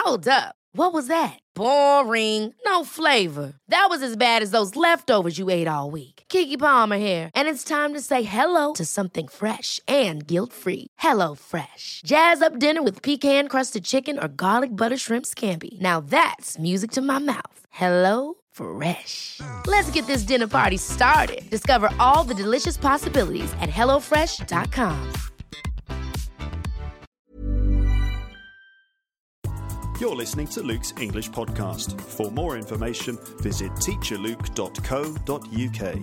Hold up. What was that? Boring. No flavor. That was as bad as those leftovers you ate all week. Keke Palmer here, and it's time to say hello to something fresh and guilt-free. Hello Fresh. Jazz up dinner with pecan-crusted chicken or garlic butter shrimp scampi. Now that's music to my mouth. Hello Fresh. Let's get this dinner party started. Discover all the delicious possibilities at hellofresh.com. You're listening to Luke's English Podcast. For more information, visit teacherluke.co.uk.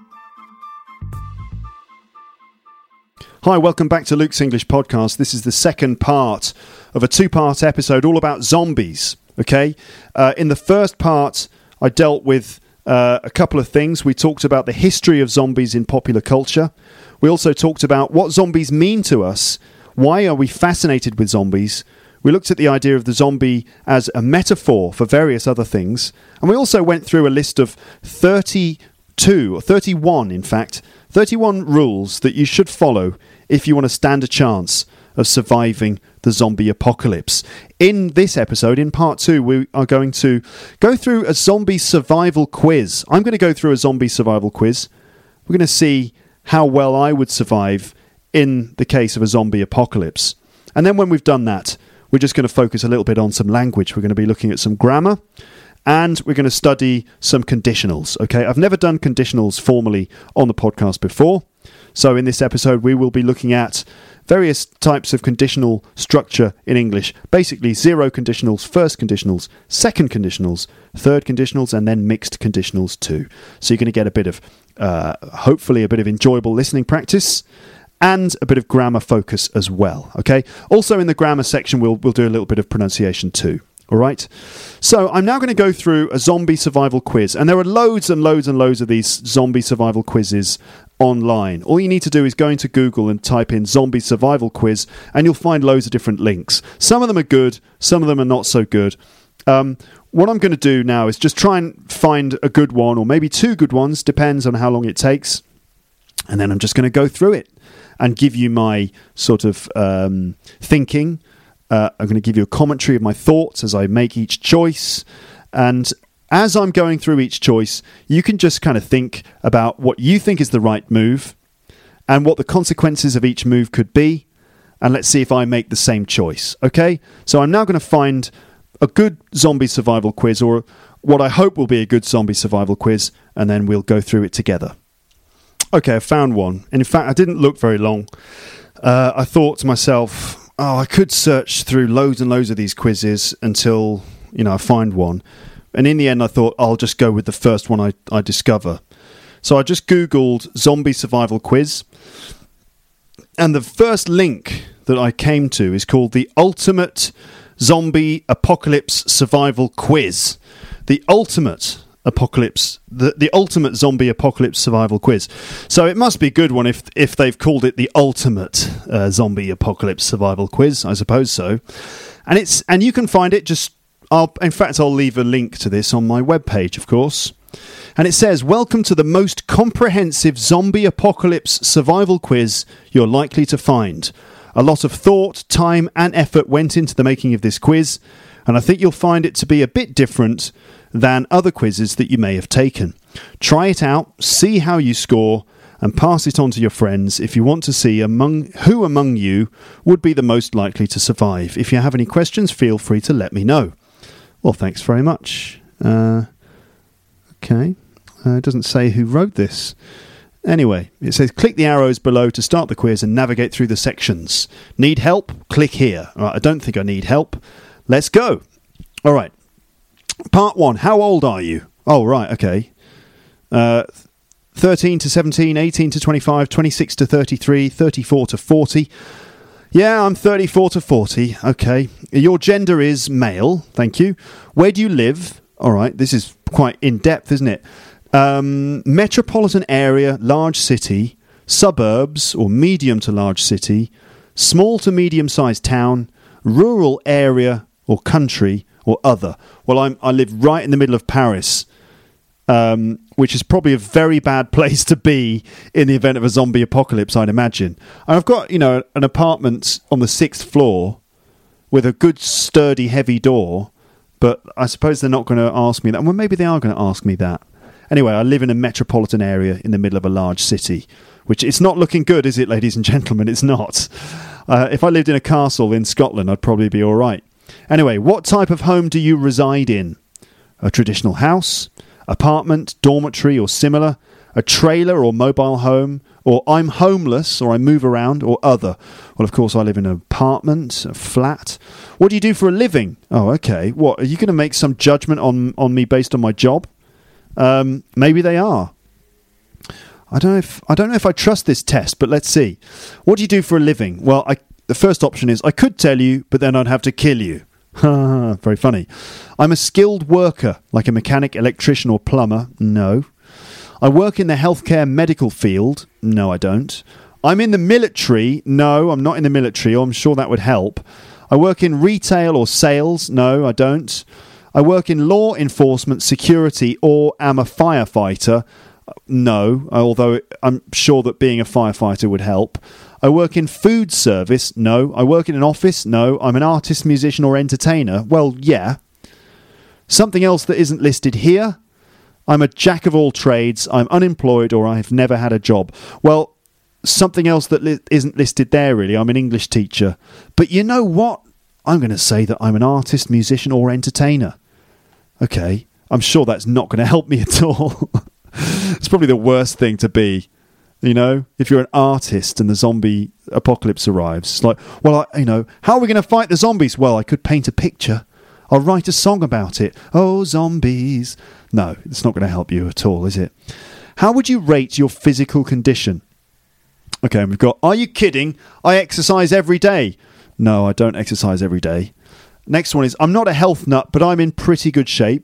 Hi, welcome back to Luke's English Podcast. This is the second part of a two-part episode all about zombies, okay? In the first part, I dealt with a couple of things. We talked about the history of zombies in popular culture. We also talked about what zombies mean to us. Why are we fascinated with zombies? We looked at the idea of the zombie as a metaphor for various other things. And we also went through a list of 31 rules that you should follow if you want to stand a chance of surviving the zombie apocalypse. In this episode, in part 2, we are going to go through a zombie survival quiz. I'm going to go through a zombie survival quiz. We're going to see how well I would survive in the case of a zombie apocalypse. And then when we've done that, we're just going to focus a little bit on some language. We're going to be looking at some grammar, and we're going to study some conditionals. Okay, I've never done conditionals formally on the podcast before. So in this episode, we will be looking at various types of conditional structure in English. Basically, zero conditionals, first conditionals, second conditionals, third conditionals, and then mixed conditionals too. So you're going to get a bit of, hopefully, a bit of enjoyable listening practice and a bit of grammar focus as well, okay? Also in the grammar section, we'll do a little bit of pronunciation too, all right? So I'm now going to go through a zombie survival quiz, and there are loads and loads and loads of these zombie survival quizzes online. All you need to do is go into Google and type in zombie survival quiz, and you'll find loads of different links. Some of them are good, some of them are not so good. What I'm going to do now is just try and find a good one, or maybe two good ones, depends on how long it takes, and then I'm just going to go through it and give you my sort of thinking. I'm going to give you a commentary of my thoughts as I make each choice. And as I'm going through each choice, you can just kind of think about what you think is the right move and what the consequences of each move could be. And let's see if I make the same choice. Okay? So I'm now going to find a good zombie survival quiz, or what I hope will be a good zombie survival quiz, and then we'll go through it together. Okay, I found one. And in fact, I didn't look very long. I thought to myself, I could search through loads and loads of these quizzes until, I find one. And in the end, I thought I'll just go with the first one I discover. So I just Googled zombie survival quiz. And the first link that I came to is called the Ultimate Zombie Apocalypse Survival Quiz. The ultimate apocalypse, the ultimate zombie apocalypse survival quiz. So it must be a good one if they've called it the ultimate zombie apocalypse survival quiz. I suppose so. And you can find it I'll leave a link to this on my webpage, of course. And it says, "Welcome to the most comprehensive zombie apocalypse survival quiz you're likely to find. A lot of thought, time and effort went into the making of this quiz, and I think you'll find it to be a bit different than other quizzes that you may have taken. Try it out, see how you score, and pass it on to your friends if you want to see who among you would be the most likely to survive. If you have any questions, feel free to let me know." Well, thanks very much. Okay. It doesn't say who wrote this. Anyway, it says click the arrows below to start the quiz and navigate through the sections. Need help? Click here. All right, I don't think I need help. Let's go. All right. Part 1. How old are you? Oh, right, okay. 13 to 17, 18 to 25, 26 to 33, 34 to 40. Yeah, I'm 34 to 40. Okay. Your gender is male. Thank you. Where do you live? All right, this is quite in-depth, isn't it? Metropolitan area, large city, suburbs or medium to large city, small to medium-sized town, rural area or country, or other. Well, I live right in the middle of Paris, which is probably a very bad place to be in the event of a zombie apocalypse, I'd imagine. And I've got, an apartment on the 6th floor, with a good, sturdy, heavy door. But I suppose they're not going to ask me that. Well, maybe they are going to ask me that. Anyway, I live in a metropolitan area in the middle of a large city, which it's not looking good, is it, ladies and gentlemen? It's not. If I lived in a castle in Scotland, I'd probably be all right. Anyway, what type of home do you reside in? A traditional house, apartment, dormitory or similar, a trailer or mobile home, or I'm homeless, or I move around, or other. Well, of course, I live in an apartment, a flat. What do you do for a living? Oh, okay. What, are you going to make some judgment on me based on my job? Maybe they are. I don't know if I trust this test, but let's see. What do you do for a living? Well, the first option is I could tell you, but then I'd have to kill you. Very funny. I'm a skilled worker, like a mechanic, electrician, or plumber. No. I work in the healthcare medical field. No, I don't. I'm in the military. No, I'm not in the military. I'm sure that would help. I work in retail or sales. No, I don't. I work in law enforcement, security, or am a firefighter. No, although I'm sure that being a firefighter would help. I work in food service. No. I work in an office. No. I'm an artist, musician, or entertainer. Well, yeah. Something else that isn't listed here. I'm a jack of all trades, I'm unemployed, or I've never had a job. Well, something else that isn't listed there, really. I'm an English teacher. But you know what? I'm going to say that I'm an artist, musician, or entertainer. Okay, I'm sure that's not going to help me at all. It's probably the worst thing to be, you know, if you're an artist and the zombie apocalypse arrives. It's like, well, how are we going to fight the zombies? Well, I could paint a picture. I'll write a song about it. Oh, zombies. No, it's not going to help you at all, is it? How would you rate your physical condition? Okay, we've got, are you kidding? I exercise every day. No, I don't exercise every day. Next one is, I'm not a health nut, but I'm in pretty good shape.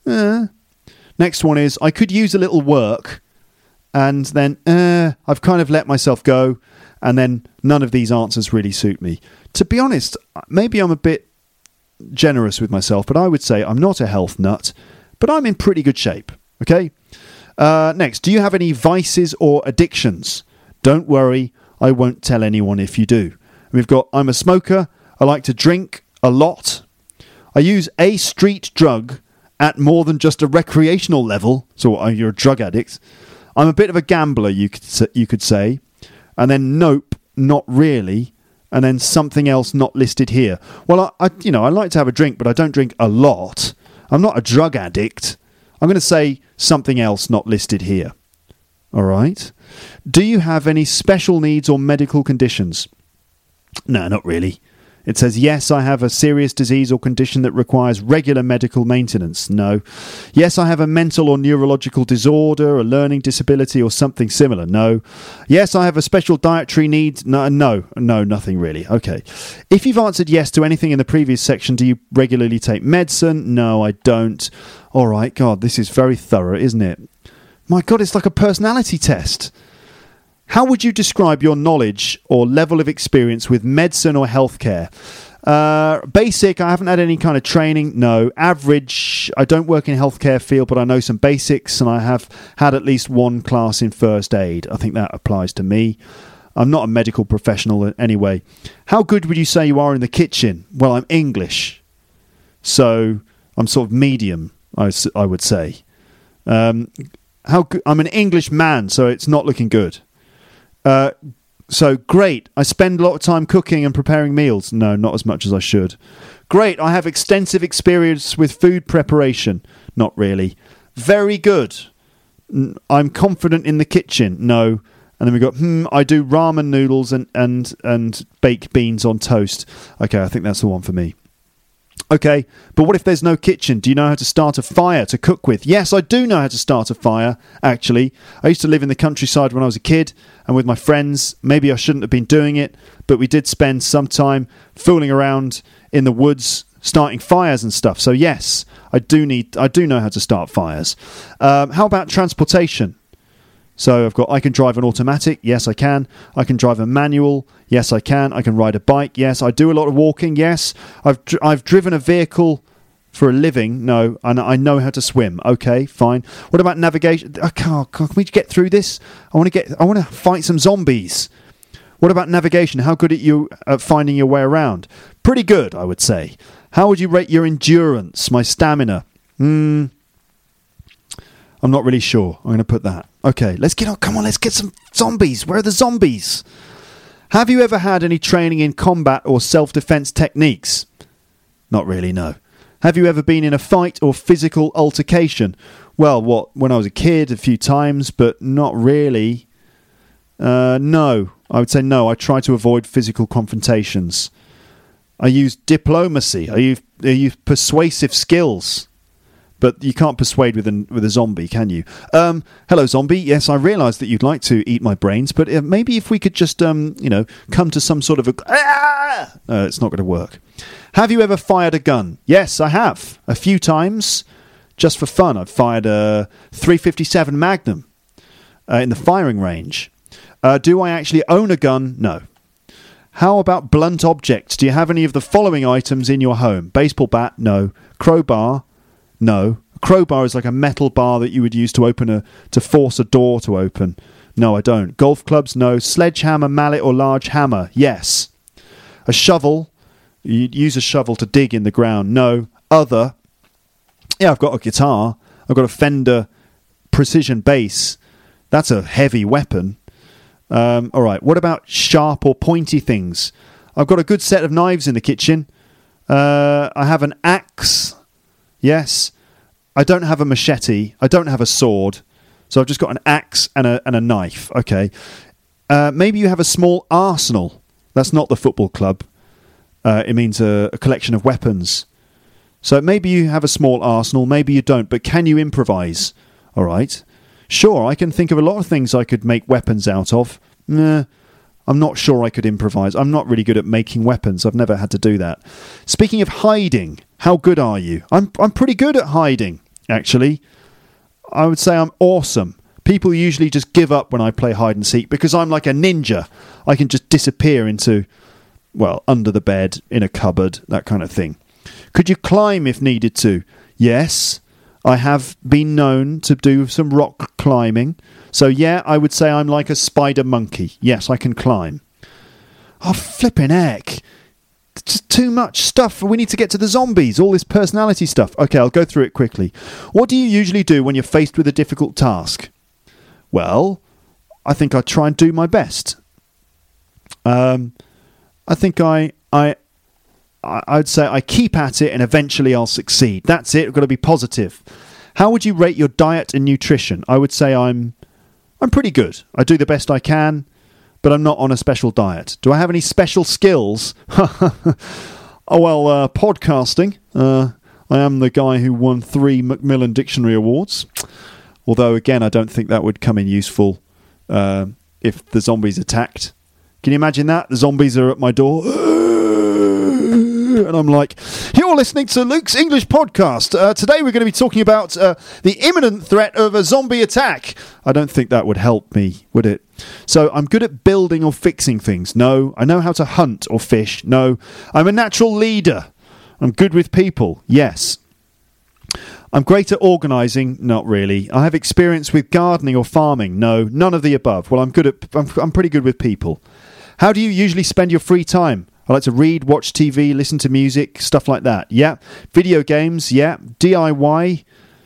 Next one is, I could use a little work. And then, I've kind of let myself go. And then none of these answers really suit me. To be honest, maybe I'm a bit generous with myself, but I would say I'm not a health nut, but I'm in pretty good shape. Okay. Next, do you have any vices or addictions? Don't worry, I won't tell anyone if you do. We've got, I'm a smoker. I like to drink a lot. I use a street drug at more than just a recreational level. So you're a drug addict. I'm a bit of a gambler, you could say. And then nope, not really. And then something else not listed here. Well, I like to have a drink, but I don't drink a lot. I'm not a drug addict. I'm going to say something else not listed here. All right. Do you have any special needs or medical conditions? No, not really. It says, yes, I have a serious disease or condition that requires regular medical maintenance. No. Yes, I have a mental or neurological disorder, a learning disability or something similar. No. Yes, I have a special dietary need. No, nothing really. Okay. If you've answered yes to anything in the previous section, do you regularly take medicine? No, I don't. All right. God, this is very thorough, isn't it? My God, it's like a personality test. How would you describe your knowledge or level of experience with medicine or healthcare? Basic, I haven't had any kind of training. No. Average, I don't work in healthcare field, but I know some basics, and I have had at least one class in first aid. I think that applies to me. I'm not a medical professional anyway. How good would you say you are in the kitchen? Well, I'm English, so I'm sort of medium, I would say. How good? I'm an English man, so it's not looking good. So great, I spend a lot of time cooking and preparing meals. No, not as much as I should. Great, I have extensive experience with food preparation. Not really. Very good. I'm confident in the kitchen. No. And then we got, I do ramen noodles and baked beans on toast. Okay, I think that's the one for me. Okay, but what if there's no kitchen? Do you know how to start a fire to cook with? Yes, I do know how to start a fire, actually. I used to live in the countryside when I was a kid and with my friends. Maybe I shouldn't have been doing it, but we did spend some time fooling around in the woods, starting fires and stuff. So yes, I do know how to start fires. How about transportation? So I've got, I can drive an automatic. Yes, I can. I can drive a manual. Yes, I can. I can ride a bike. Yes, I do a lot of walking. Yes, I've driven a vehicle for a living. No, and I know how to swim. Okay, fine. What about navigation? Can we get through this? I want to fight some zombies. What about navigation? How good are you at finding your way around? Pretty good, I would say. How would you rate your endurance, my stamina? I'm not really sure. I'm going to put that. Okay, let's get on. Come on, let's get some zombies. Where are the zombies? Have you ever had any training in combat or self-defense techniques? Not really, no. Have you ever been in a fight or physical altercation? Well, when I was a kid, a few times, but not really. No, I would say no. I try to avoid physical confrontations. I use diplomacy. I use persuasive skills. But you can't persuade with a zombie, can you? Hello, zombie. Yes, I realise that you'd like to eat my brains, but maybe if we could just, come to some sort of it's not going to work. Have you ever fired a gun? Yes, I have. A few times, just for fun. I've fired a .357 Magnum in the firing range. Do I actually own a gun? No. How about blunt objects? Do you have any of the following items in your home? Baseball bat? No. Crowbar? No. A crowbar is like a metal bar that you would use to force a door to open. No, I don't. Golf clubs? No. Sledgehammer, mallet, or large hammer? Yes. A shovel? You'd use a shovel to dig in the ground? No. Other? Yeah, I've got a guitar. I've got a Fender precision bass. That's a heavy weapon. All right. What about sharp or pointy things? I've got a good set of knives in the kitchen. I have an axe. Yes. I don't have a machete. I don't have a sword. So I've just got an axe and a knife. Okay. Maybe you have a small arsenal. That's not the football club. It means a collection of weapons. So maybe you have a small arsenal. Maybe you don't. But can you improvise? All right. Sure, I can think of a lot of things I could make weapons out of. Nah, I'm not sure I could improvise. I'm not really good at making weapons. I've never had to do that. Speaking of hiding, how good are you? I'm pretty good at hiding, actually. I would say I'm awesome. People usually just give up when I play hide and seek because I'm like a ninja. I can just disappear into, under the bed, in a cupboard, that kind of thing. Could you climb if needed to? Yes. I have been known to do some rock climbing. So, yeah, I would say I'm like a spider monkey. Yes, I can climb. Oh, flipping heck. It's just too much stuff. We need to get to the zombies, all this personality stuff. Okay, I'll go through it quickly. What do you usually do when you're faced with a difficult task? Well, I think I try and do my best. I think I'd say I keep at it and eventually I'll succeed. That's it. I've got to be positive. How would you rate your diet and nutrition? I would say I'm pretty good. I do the best I can, but I'm not on a special diet. Do I have any special skills? Podcasting. I am the guy who won 3 Macmillan Dictionary Awards. Although, again, I don't think that would come in useful if the zombies attacked. Can you imagine that? The zombies are at my door. And I'm like, you're listening to Luke's English podcast. Today we're going to be talking about the imminent threat of a zombie attack. I don't think that would help me, would it? So I'm good at building or fixing things. No. I know how to hunt or fish. No. I'm a natural leader. I'm good with people. Yes. I'm great at organising. Not really. I have experience with gardening or farming. No. None of the above. Well, I'm pretty good with people. How do you usually spend your free time? I like to read, watch TV, listen to music, stuff like that. Yeah. Video games. Yeah. DIY.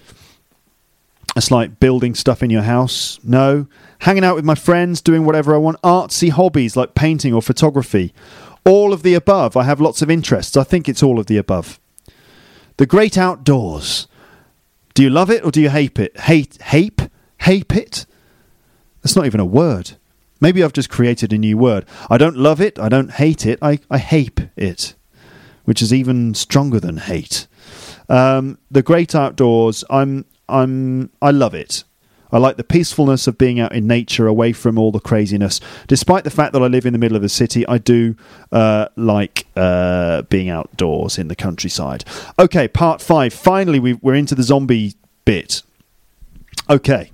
That's like building stuff in your house. No. Hanging out with my friends, doing whatever I want. Artsy hobbies like painting or photography. All of the above. I have lots of interests. I think it's all of the above. The great outdoors. Do you love it or do you hate it? Hate it? That's not even a word. Maybe I've just created a new word. I don't love it. I don't hate it. I hape it, which is even stronger than hate. The great outdoors. I love it. I like the peacefulness of being out in nature, away from all the craziness. Despite the fact that I live in the middle of the city, I do like being outdoors in the countryside. Okay, part 5. Finally, we're into the zombie bit. Okay.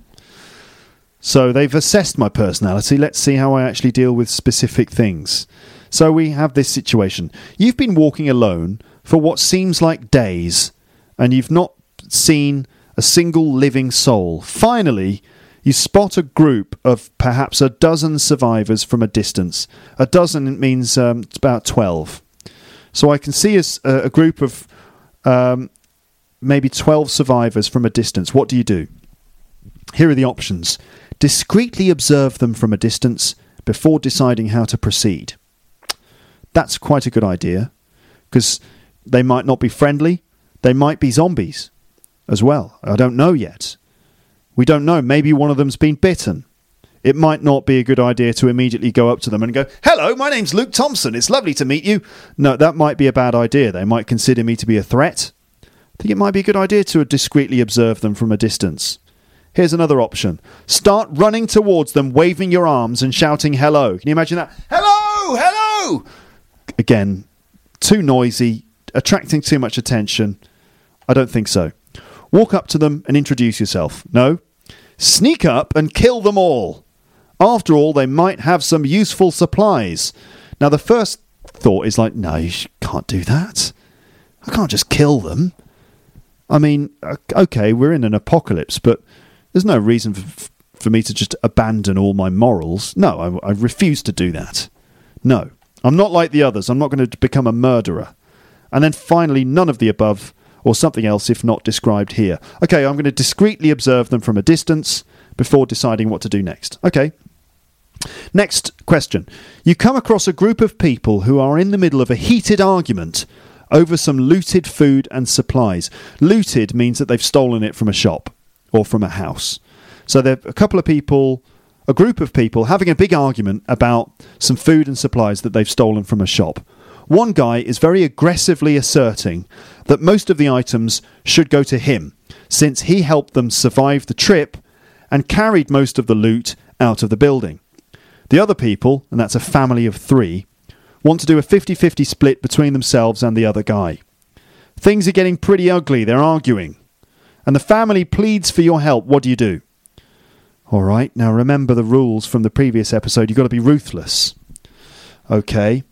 So they've assessed my personality. Let's see how I actually deal with specific things. So we have this situation. You've been walking alone for what seems like days, and you've not seen a single living soul. Finally, you spot a group of perhaps a dozen survivors from a distance. A dozen means it's about 12. So I can see a group of maybe 12 survivors from a distance. What do you do? Here are the options. Discreetly observe them from a distance before deciding how to proceed. That's quite a good idea, because they might not be friendly. They might be zombies as well. I don't know yet. We don't know. Maybe one of them's been bitten. It might not be a good idea to immediately go up to them and go, "Hello, my name's Luke Thompson. It's lovely to meet you." No, that might be a bad idea. They might consider me to be a threat. I think it might be a good idea to discreetly observe them from a distance. Here's another option. Start running towards them, waving your arms and shouting hello. Can you imagine that? Hello! Hello! Again, too noisy, attracting too much attention. I don't think so. Walk up to them and introduce yourself. No. Sneak up and kill them all. After all, they might have some useful supplies. Now, the first thought is like, no, you can't do that. I can't just kill them. I mean, okay, we're in an apocalypse, but there's no reason for me to just abandon all my morals. No, I refuse to do that. No, I'm not like the others. I'm not going to become a murderer. And then finally, none of the above, or something else if not described here. Okay, I'm going to discreetly observe them from a distance before deciding what to do next. Okay. Next question. You come across a group of people who are in the middle of a heated argument over some looted food and supplies. Looted means that they've stolen it from a shop or from a house. So there are a group of people having a big argument about some food and supplies that they've stolen from a shop. One guy is very aggressively asserting that most of the items should go to him, since he helped them survive the trip and carried most of the loot out of the building. The other people, and that's a family of 3, want to do a 50-50 split between themselves and the other guy. Things are getting pretty ugly. They're arguing. And the family pleads for your help. What do you do? All right, now remember the rules from the previous episode. You've got to be ruthless. Okay.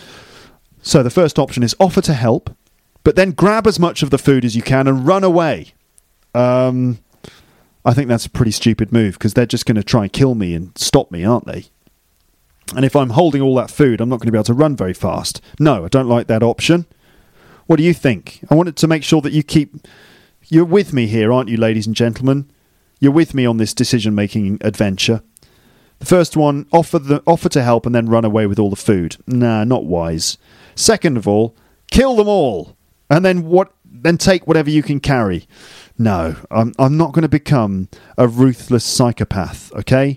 So the first option is offer to help, but then grab as much of the food as you can and run away. I think that's a pretty stupid move, because they're just going to try and kill me and stop me, aren't they? And if I'm holding all that food, I'm not going to be able to run very fast. No, I don't like that option. What do you think? I wanted to make sure that you're with me here, aren't you, ladies and gentlemen? You're with me on this decision-making adventure. The first one, offer to help and then run away with all the food. Nah, not wise. Second of all, kill them all, and then take whatever you can carry. No, I'm not going to become a ruthless psychopath, okay?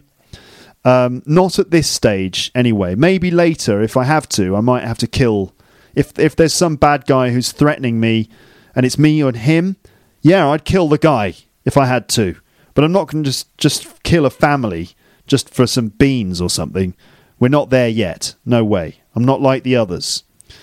Not at this stage, anyway. Maybe later, if I have to, I might have to kill. If there's some bad guy who's threatening me, and it's me and him, yeah, I'd kill the guy if I had to. But I'm not going to just kill a family just for some beans or something. We're not there yet. No way. I'm not like the others.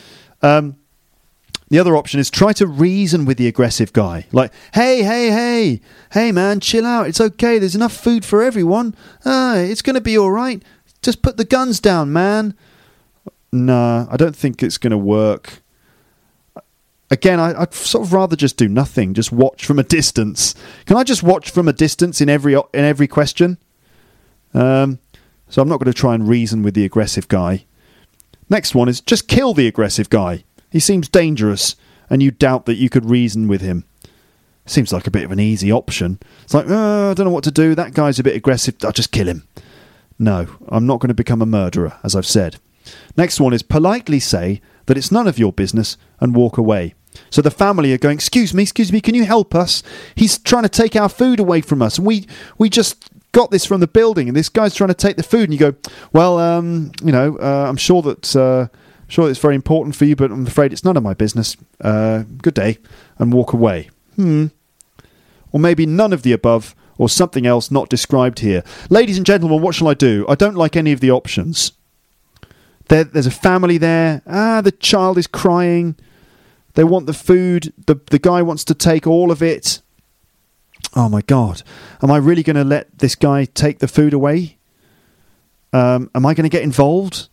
The other option is try to reason with the aggressive guy. Like, hey, man, chill out. It's okay. There's enough food for everyone. It's going to be all right. Just put the guns down, man. Nah, I don't think it's going to work. Again, I'd sort of rather just do nothing. Just watch from a distance. Can I just watch from a distance in every question? So I'm not going to try and reason with the aggressive guy. Next one is just kill the aggressive guy. He seems dangerous, and you doubt that you could reason with him. Seems like a bit of an easy option. It's like, I don't know what to do. That guy's a bit aggressive. I'll just kill him. No, I'm not going to become a murderer, as I've said. Next one is politely say that it's none of your business and walk away. So the family are going, excuse me, can you help us? He's trying to take our food away from us. And we just got this from the building, and this guy's trying to take the food. And you go, well, I'm sure that... Sure, it's very important for you, but I'm afraid it's none of my business. Good day, and walk away. Or maybe none of the above, or something else not described here. Ladies and gentlemen, what shall I do? I don't like any of the options. There's a family there. The child is crying. They want the food. The guy wants to take all of it. Oh my God. Am I really going to let this guy take the food away? Am I going to get involved?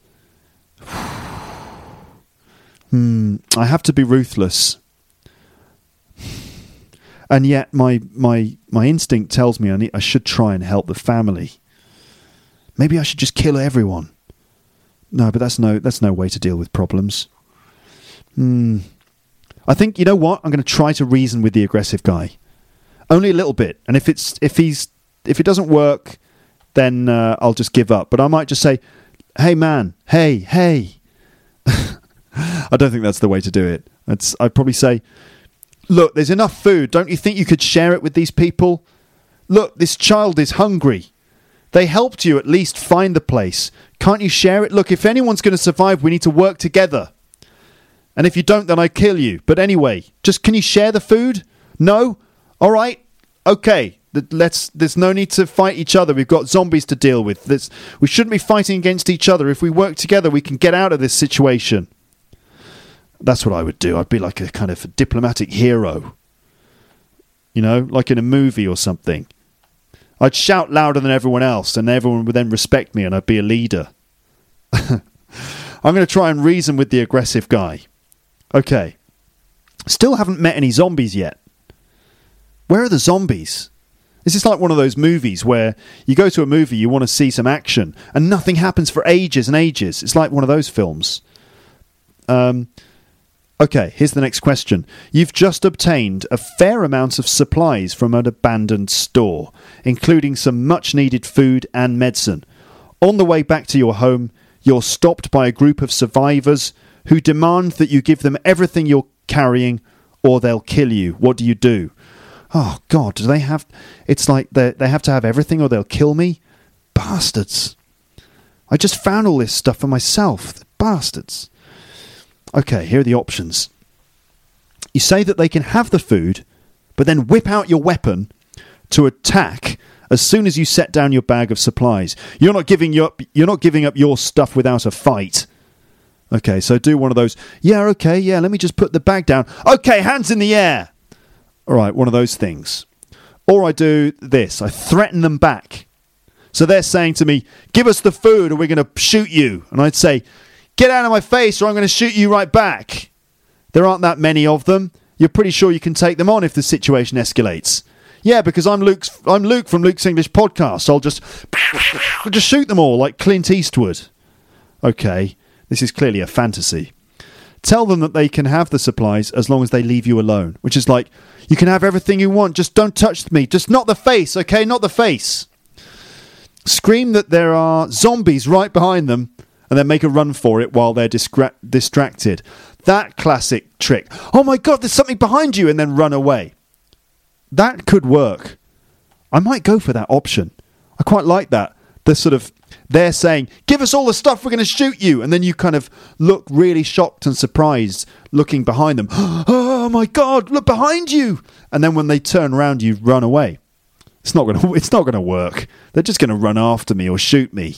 I have to be ruthless. And yet my instinct tells me I should try and help the family. Maybe I should just kill everyone. No, but that's no way to deal with problems. I think, you know what? I'm going to try to reason with the aggressive guy. Only a little bit. And if it doesn't work, then I'll just give up. But I might just say, hey, man, hey. I don't think that's the way to do it. I'd probably say, look, there's enough food. Don't you think you could share it with these people? Look, this child is hungry. They helped you at least find the place. Can't you share it? Look, if anyone's going to survive, we need to work together. And if you don't, then I kill you. But anyway, just can you share the food? No? All right. Okay. There's no need to fight each other. We've got zombies to deal with. We shouldn't be fighting against each other. If we work together, we can get out of this situation. That's what I would do. I'd be like a kind of diplomatic hero. You know, like in a movie or something. I'd shout louder than everyone else, and everyone would then respect me, and I'd be a leader. I'm going to try and reason with the aggressive guy. Okay. Still haven't met any zombies yet. Where are the zombies? This is like one of those movies where you go to a movie, you want to see some action, and nothing happens for ages and ages. It's like one of those films. Okay, here's the next question. You've just obtained a fair amount of supplies from an abandoned store, including some much-needed food and medicine. On the way back to your home, you're stopped by a group of survivors who demand that you give them everything you're carrying or they'll kill you. What do you do? Oh, God, do they have... It's like they have to have everything or they'll kill me? Bastards. I just found all this stuff for myself. Bastards. Okay, here are the options. You say that they can have the food, but then whip out your weapon to attack as soon as you set down your bag of supplies. You're not giving up your stuff without a fight. Okay, so do one of those. Yeah, okay, yeah, let me just put the bag down. Okay, hands in the air. All right, one of those things. Or I do this. I threaten them back. So they're saying to me, give us the food or we're going to shoot you. And I'd say, get out of my face or I'm going to shoot you right back. There aren't that many of them. You're pretty sure you can take them on if the situation escalates. Yeah, because I'm Luke from Luke's English Podcast. So I'll just shoot them all like Clint Eastwood. Okay, this is clearly a fantasy. Tell them that they can have the supplies as long as they leave you alone. Which is like, you can have everything you want. Just don't touch me. Just not the face, okay? Not the face. Scream that there are zombies right behind them and then make a run for it while they're distracted. That classic trick. Oh my God, there's something behind you, and then run away. That could work. I might go for that option. I quite like that. They're saying, give us all the stuff, we're going to shoot you. And then you kind of look really shocked and surprised looking behind them. Oh my God, look behind you. And then when they turn around, you run away. It's not going to work. They're just going to run after me or shoot me.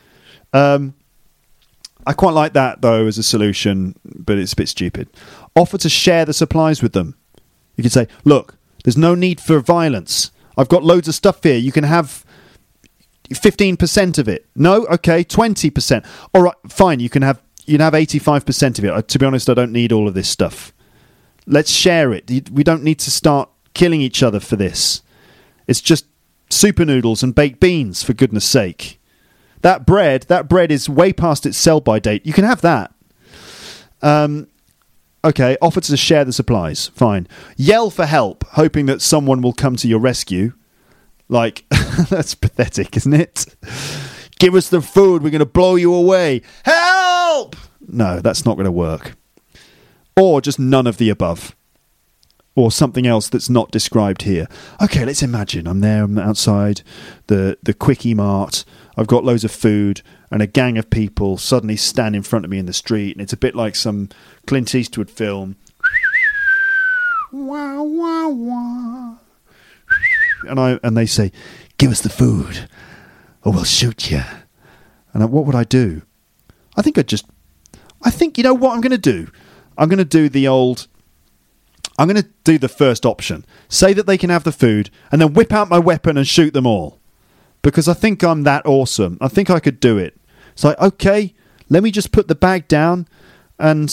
I quite like that, though, as a solution, but it's a bit stupid. Offer to share the supplies with them. You can say, look, there's no need for violence. I've got loads of stuff here. You can have 15% of it. No? Okay, 20%. All right, fine. You can have 85% of it. To be honest, I don't need all of this stuff. Let's share it. We don't need to start killing each other for this. It's just super noodles and baked beans, for goodness sake. That bread is way past its sell-by date. You can have that. Okay, offer to share the supplies. Fine. Yell for help, hoping that someone will come to your rescue. Like, that's pathetic, isn't it? Give us the food, we're going to blow you away. Help! No, that's not going to work. Or just none of the above. Or something else that's not described here. Okay, let's imagine I'm outside the Quickie Mart. I've got loads of food, and a gang of people suddenly stand in front of me in the street, and it's a bit like some Clint Eastwood film. Wah, wah, wah. And they say, give us the food, or we'll shoot you. And what would I do? I think you know what I'm going to do? I'm going to do the first option. Say that they can have the food, and then whip out my weapon and shoot them all. Because I think I'm that awesome. I think I could do it. It's like, okay, let me just put the bag down and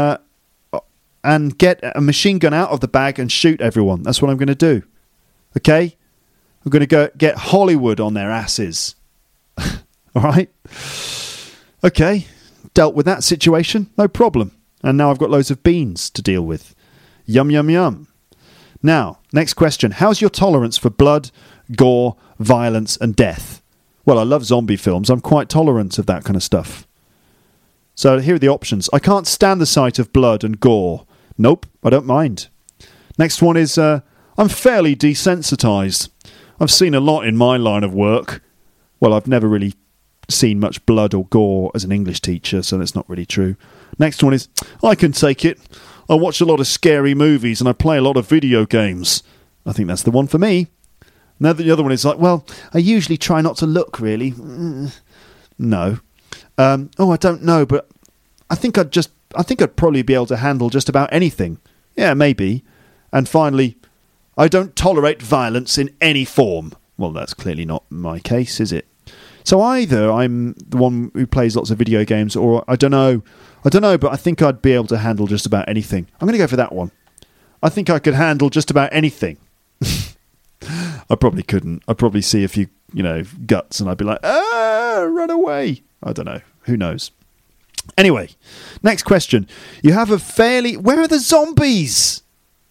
get a machine gun out of the bag and shoot everyone. That's what I'm going to do. Okay? I'm going to go get Hollywood on their asses. All right? Okay. Dealt with that situation. No problem. And now I've got loads of beans to deal with. Yum, yum, yum. Now, next question. How's your tolerance for blood, gore, violence and death? Well, I love zombie films. I'm quite tolerant of that kind of stuff. So here are the options. I can't stand the sight of blood and gore. Nope, I don't mind. Next one is, I'm fairly desensitised. I've seen a lot in my line of work. Well, I've never really seen much blood or gore as an English teacher, so that's not really true. Next one is, I can take it. I watch a lot of scary movies and I play a lot of video games. I think that's the one for me. Now the other one is like, well, I usually try not to look, really. No. I don't know, but I think I'd probably be able to handle just about anything. Yeah, maybe. And finally, I don't tolerate violence in any form. Well, that's clearly not my case, is it? So either I'm the one who plays lots of video games, or I don't know, but I think I'd be able to handle just about anything. I'm going to go for that one. I think I could handle just about anything. I probably couldn't. I'd probably see a few, guts, and I'd be like, run away. I don't know. Who knows? Anyway, next question. You have a fairly... Where are the zombies?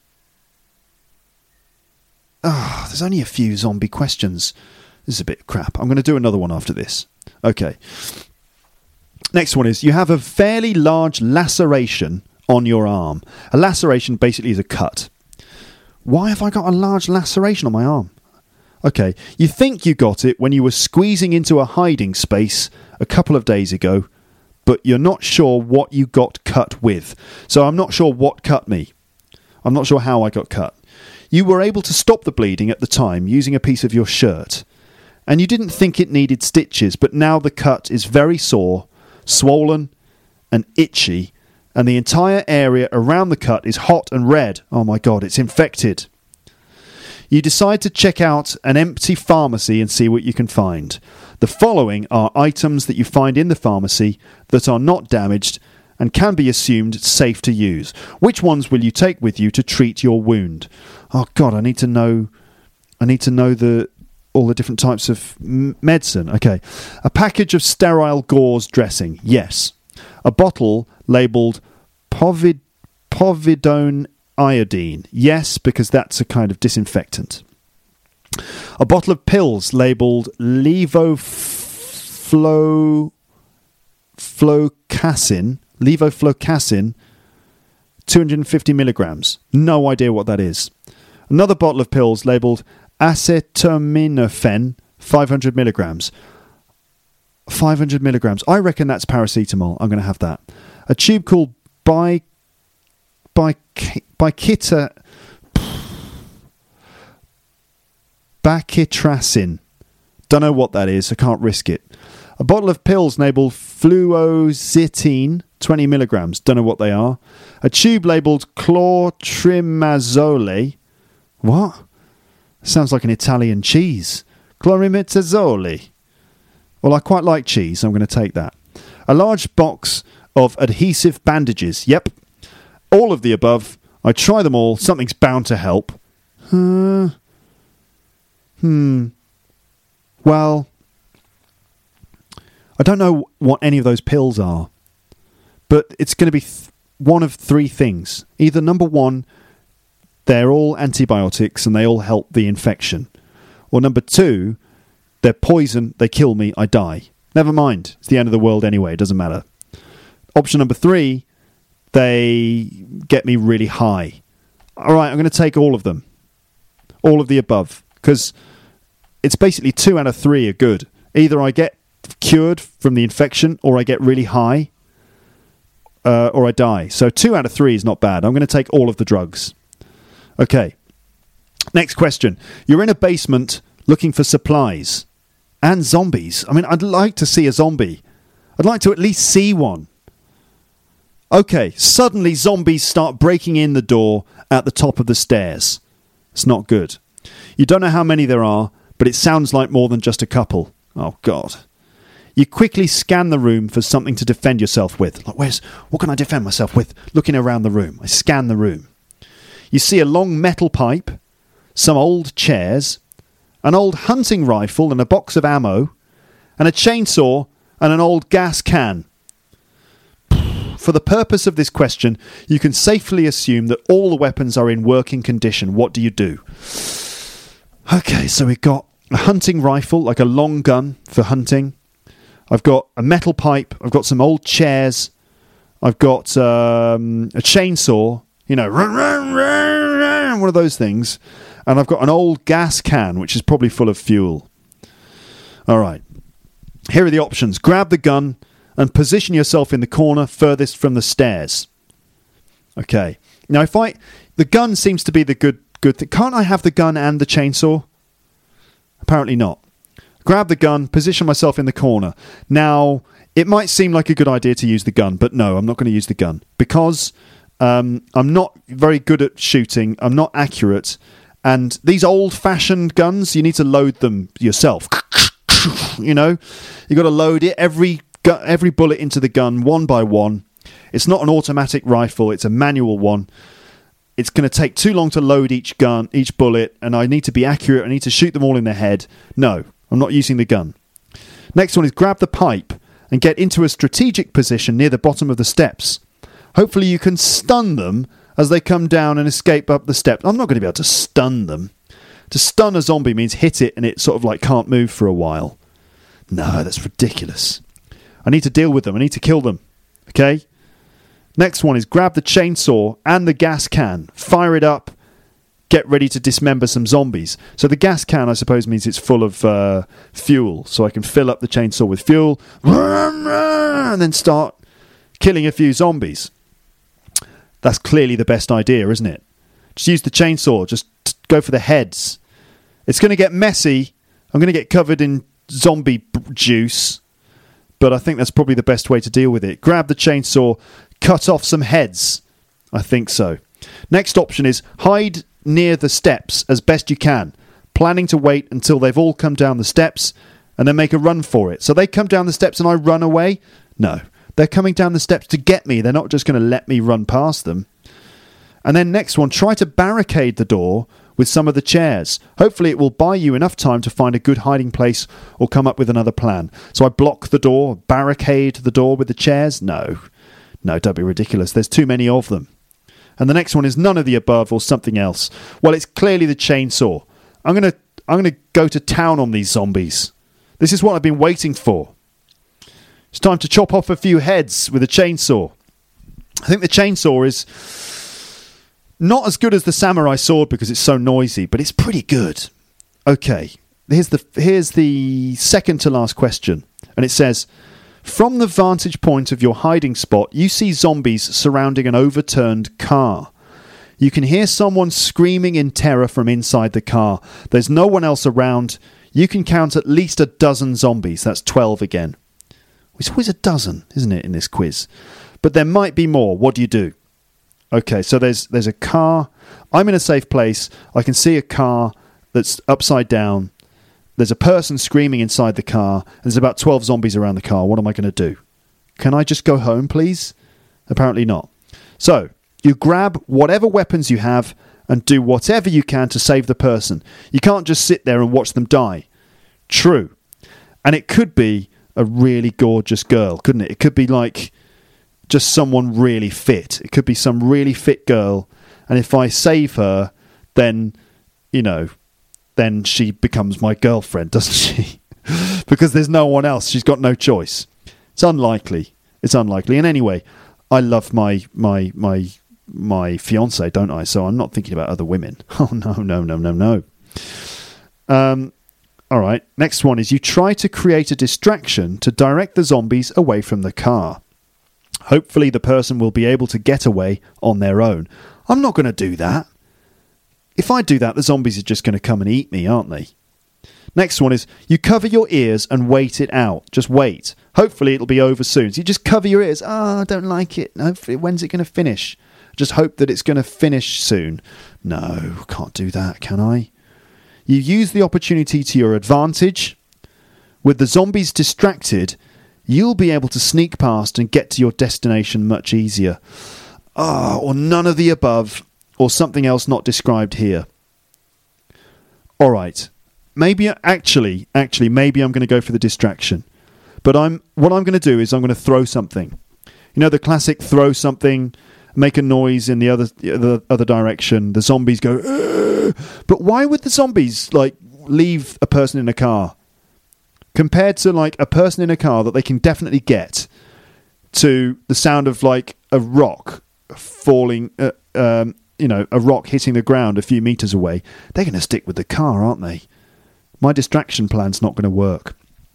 There's only a few zombie questions. This is a bit crap. I'm going to do another one after this. Okay. Next one is, you have a fairly large laceration on your arm. A laceration basically is a cut. Why have I got a large laceration on my arm? Okay, you think you got it when you were squeezing into a hiding space a couple of days ago, but you're not sure what you got cut with. So I'm not sure what cut me. I'm not sure how I got cut. You were able to stop the bleeding at the time using a piece of your shirt, and you didn't think it needed stitches, but now the cut is very sore, swollen and itchy, and the entire area around the cut is hot and red. Oh my God, it's infected. You decide to check out an empty pharmacy and see what you can find. The following are items that you find in the pharmacy that are not damaged and can be assumed safe to use. Which ones will you take with you to treat your wound? Oh God, I need to know all the different types of medicine. Okay. A package of sterile gauze dressing. Yes. A bottle labelled povidone iodine. Yes, because that's a kind of disinfectant. A bottle of pills labelled levofloxacin, 250 milligrams. No idea what that is. Another bottle of pills labelled acetaminophen, 500 milligrams. 500 milligrams. I reckon that's paracetamol. I'm going to have that. A tube called bacitracin. Don't know what that is. I can't risk it. A bottle of pills labelled fluoxetine, 20 milligrams. Don't know what they are. A tube labelled clotrimazole. What? Sounds like an Italian cheese. Clotrimazole. Well, I quite like cheese. I'm going to take that. A large box of adhesive bandages. Yep. All of the above. I try them all. Something's bound to help. Well, I don't know what any of those pills are, but it's going to be one of three things. Either number one, they're all antibiotics and they all help the infection. Or number two, they're poison, they kill me, I die. Never mind. It's the end of the world anyway. It doesn't matter. Option number three, they get me really high. All right, I'm going to take all of them. All of the above. Because it's basically 2 out of 3 are good. Either I get cured from the infection, or I get really high, or I die. So 2 out of 3 is not bad. I'm going to take all of the drugs. Okay. Next question. You're in a basement looking for supplies. And zombies. I mean, I'd like to see a zombie. I'd like to at least see one. Okay, suddenly zombies start breaking in the door at the top of the stairs. It's not good. You don't know how many there are, but it sounds like more than just a couple. Oh, God. You quickly scan the room for something to defend yourself with. Like, what can I defend myself with? Looking around the room. I scan the room. You see a long metal pipe, some old chairs, an old hunting rifle and a box of ammo, and a chainsaw and an old gas can. For the purpose of this question, you can safely assume that all the weapons are in working condition. What do you do? Okay, so we've got a hunting rifle, like a long gun for hunting. I've got a metal pipe. I've got some old chairs. I've got a chainsaw, one of those things. And I've got an old gas can, which is probably full of fuel. All right. Here are the options. Grab the gun and position yourself in the corner furthest from the stairs. Okay. Now, the gun seems to be the good thing. Can't I have the gun and the chainsaw? Apparently not. Grab the gun, position myself in the corner. Now, it might seem like a good idea to use the gun, but no, I'm not going to use the gun because I'm not very good at shooting. I'm not accurate. And these old-fashioned guns, you need to load them yourself. You've got to load it, every bullet into the gun one by one. It's not an automatic rifle, it's a manual one. It's going to take too long to load each bullet, and I need to be accurate. I need to shoot them all in the head. No, I'm not using the gun. Next one is grab the pipe and get into a strategic position near the bottom of the steps. Hopefully you can stun them as they come down and escape up the steps. I'm not going to be able to stun them. To stun a zombie means hit it and it sort of like can't move for a while. No, that's ridiculous. I need to deal with them. I need to kill them. Okay? Next one is grab the chainsaw and the gas can. Fire it up. Get ready to dismember some zombies. So the gas can, I suppose, means it's full of fuel. So I can fill up the chainsaw with fuel and then start killing a few zombies. That's clearly the best idea, isn't it? Just use the chainsaw. Just go for the heads. It's going to get messy. I'm going to get covered in zombie juice. But I think that's probably the best way to deal with it. Grab the chainsaw. Cut off some heads. I think so. Next option is hide near the steps as best you can. Planning to wait until they've all come down the steps and then make a run for it. So they come down the steps and I run away? No. They're coming down the steps to get me. They're not just going to let me run past them. And then next one, try to barricade the door with some of the chairs. Hopefully it will buy you enough time to find a good hiding place or come up with another plan. So I block the door, barricade the door with the chairs? No, don't be ridiculous. There's too many of them. And the next one is none of the above or something else. Well, it's clearly the chainsaw. I'm going to go to town on these zombies. This is what I've been waiting for. It's time to chop off a few heads with a chainsaw. I think the chainsaw is not as good as the samurai sword because it's so noisy, but it's pretty good. Okay, here's the second to last question. And it says, from the vantage point of your hiding spot, you see zombies surrounding an overturned car. You can hear someone screaming in terror from inside the car. There's no one else around. You can count at least a dozen zombies. That's 12 again. It's always a dozen, isn't it, in this quiz? But there might be more. What do you do? Okay, so there's a car. I'm in a safe place. I can see a car that's upside down. There's a person screaming inside the car. And there's about 12 zombies around the car. What am I going to do? Can I just go home, please? Apparently not. So, you grab whatever weapons you have and do whatever you can to save the person. You can't just sit there and watch them die. True. And it could be a really gorgeous girl, couldn't it? It could be like just someone really fit. It could be some really fit girl. And if I save her, then, then she becomes my girlfriend, doesn't she? Because there's no one else. She's got no choice. It's unlikely. And anyway, I love my fiancé, don't I? So I'm not thinking about other women. Oh, no. All right, next one is you try to create a distraction to direct the zombies away from the car. Hopefully the person will be able to get away on their own. I'm not going to do that. If I do that, the zombies are just going to come and eat me, aren't they? Next one is you cover your ears and wait it out. Just wait. Hopefully it'll be over soon. So you just cover your ears. I don't like it. Hopefully, when's it going to finish? Just hope that it's going to finish soon. No, can't do that, can I? You use the opportunity to your advantage. With the zombies distracted, you'll be able to sneak past and get to your destination much easier. Or none of the above, or something else not described here. All right. Maybe I'm going to go for the distraction. But what I'm going to do is I'm going to throw something. You know, the classic throw something, make a noise in the other direction. The zombies go, "Ugh!" But why would the zombies, like, leave a person in a car? Compared to, like, a person in a car that they can definitely get to the sound of, like, a rock falling, a rock hitting the ground a few meters away, they're going to stick with the car, aren't they? My distraction plan's not going to work.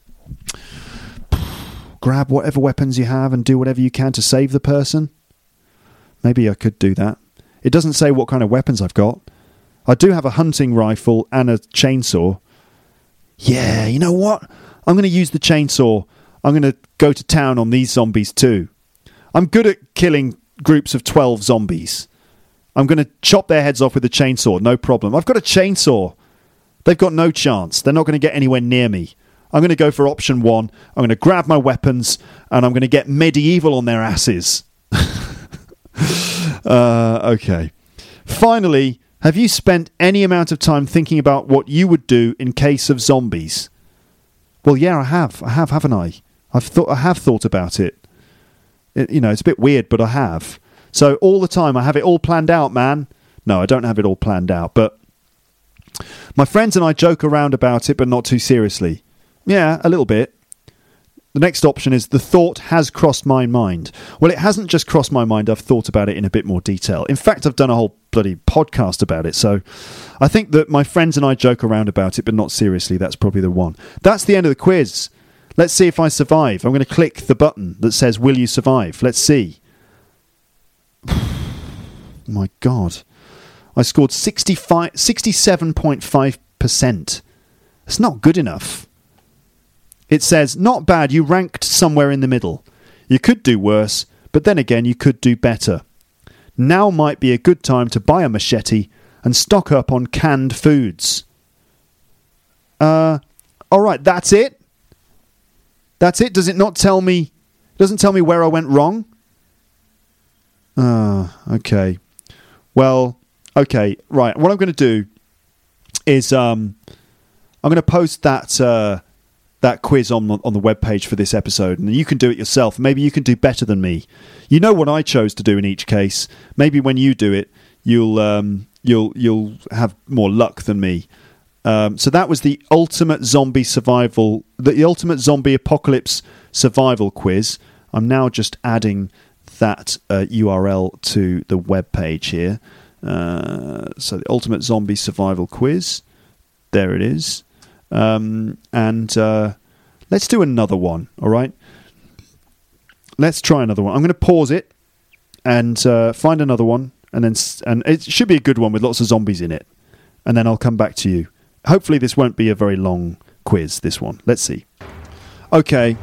Grab whatever weapons you have and do whatever you can to save the person. Maybe I could do that. It doesn't say what kind of weapons I've got. I do have a hunting rifle and a chainsaw. Yeah, you know what? I'm going to use the chainsaw. I'm going to go to town on these zombies too. I'm good at killing groups of 12 zombies. I'm going to chop their heads off with a chainsaw, no problem. I've got a chainsaw. They've got no chance. They're not going to get anywhere near me. I'm going to go for option 1. I'm going to grab my weapons and I'm going to get medieval on their asses. Okay. Finally, have you spent any amount of time thinking about what you would do in case of zombies? Well, yeah, I have, haven't I? I have thought about it. It's a bit weird, but I have. So all the time, I have it all planned out, man. No, I don't have it all planned out, but my friends and I joke around about it, but not too seriously. Yeah, a little bit. The next option is the thought has crossed my mind. Well, it hasn't just crossed my mind. I've thought about it in a bit more detail. In fact, I've done a whole bloody podcast about it. So I think that my friends and I joke around about it, but not seriously. That's probably the one. That's the end of the quiz. Let's see if I survive. I'm going to click the button that says, will you survive? Let's see. My God. I scored 67.5%. It's not good enough. It says, not bad, you ranked somewhere in the middle. You could do worse, but then again, you could do better. Now might be a good time to buy a machete and stock up on canned foods. All right, that's it? That's it? Does it not tell me... doesn't tell me where I went wrong? Okay. Well, okay, right. What I'm going to do is I'm going to post that quiz on the webpage for this episode, and you can do it yourself. Maybe you can do better than me. You know what I chose to do in each case. Maybe when you do it, you'll have more luck than me. So that was the ultimate zombie survival, the ultimate zombie apocalypse survival quiz. I'm now just adding that URL to the web page here. So the ultimate zombie survival quiz. There it is. And let's do another one. All right. Let's try another one. I'm going to pause it and find another one, and it should be a good one with lots of zombies in it. And then I'll come back to you. Hopefully this won't be a very long quiz, this one. Let's see. Okay.